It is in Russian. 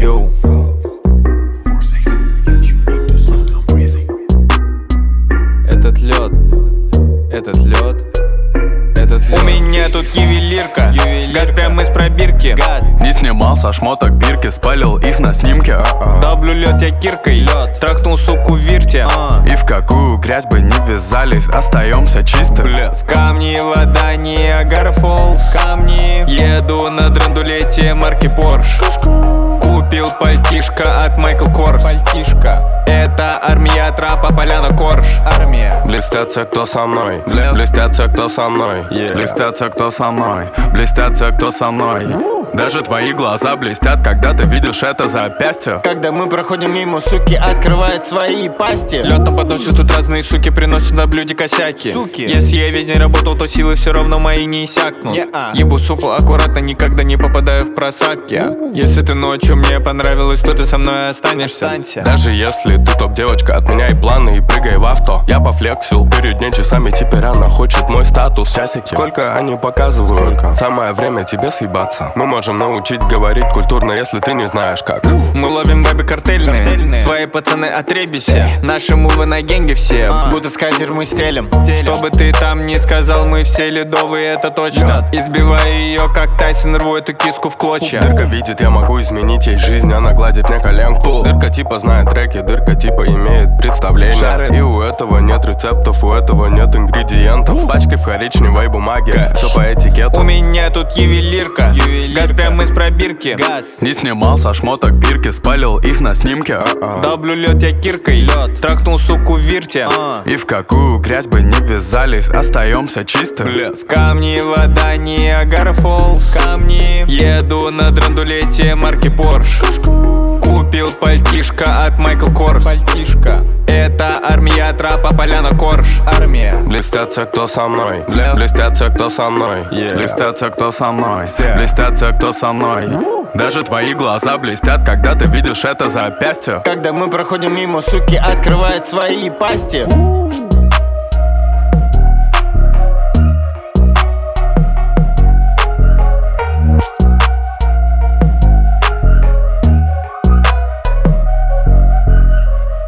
Йоу. Этот лед, этот лед, этот лед. У меня тут ювелирка, газ прямо из пробирки. Не снимал со шмоток бирки, спалил их на снимке. Долблю лед я киркой, трахнул суку в вирте. И в какую грязь бы не ввязались, остаемся чисты. Камни, вода, Ниагара Фоллс. Камни. Еду на драндулете марки Порш. Купил пальтишко от Майкл Корс. Пальтишка. Это армия трапа, поляна Корж. Армия. Блестят те, кто со мной, блестят те, кто со мной, блестят те, кто со мной, блестят те, кто со мной. Даже твои глаза блестят, когда ты видишь это запястье. Когда мы проходим мимо, суки открывают свои пасти. Лётом подносят тут разные суки, приносят на блюде косяки. Суки. Если я весь день работал, то силы все равно мои не иссякнут. Ебу суку аккуратно, никогда не попадаю в просадки. Если ты ночью мне понравилось, то ты со мной останешься. Даже если ты топ-девочка, отменяй планы и прыгай в авто. Я пофлексил перед дней часами, теперь она хочет мой статус. Сколько они показывают, самое время тебе съебаться. Мы можем научить говорить культурно, если ты не знаешь как. Мы ловим бэби картельные, твои пацаны отребище. Наши мувы на генге все, будто с кайзер мы стелим. Что бы ты там ни сказал, мы все ледовые, это точно. Избивая ее, как Тайсон, рву эту киску в клочья. Дырка видит, я могу изменить ей жизнь, она гладит мне коленку. Дырка типа знает треки, дырка типа имеет представление. И у этого нет рецептов, у этого нет ингредиентов. Пачки в коричневой бумаге, все по этикету. У меня тут ювелирка, газ прямо из пробирки. Не снимал со шмоток бирки, спалил их на снимке. Долблю лед я киркой, трахнул суку в вирте. И в какую грязь бы не ввязались, остаемся чисты. Камни, вода, Ниагара Фоллс. Камни. Еду на драндулете марки Порш. Купил пальтишко от Майкл Корс. Пальтишка. Это армия трапа, поляна Корж. Армия. Блестят те, кто со мной, блестят те, кто со мной, блестят те, кто со мной, блестят те, кто со мной. Даже твои глаза блестят, когда ты видишь это запястье. Когда мы проходим мимо, суки открывают свои пасти.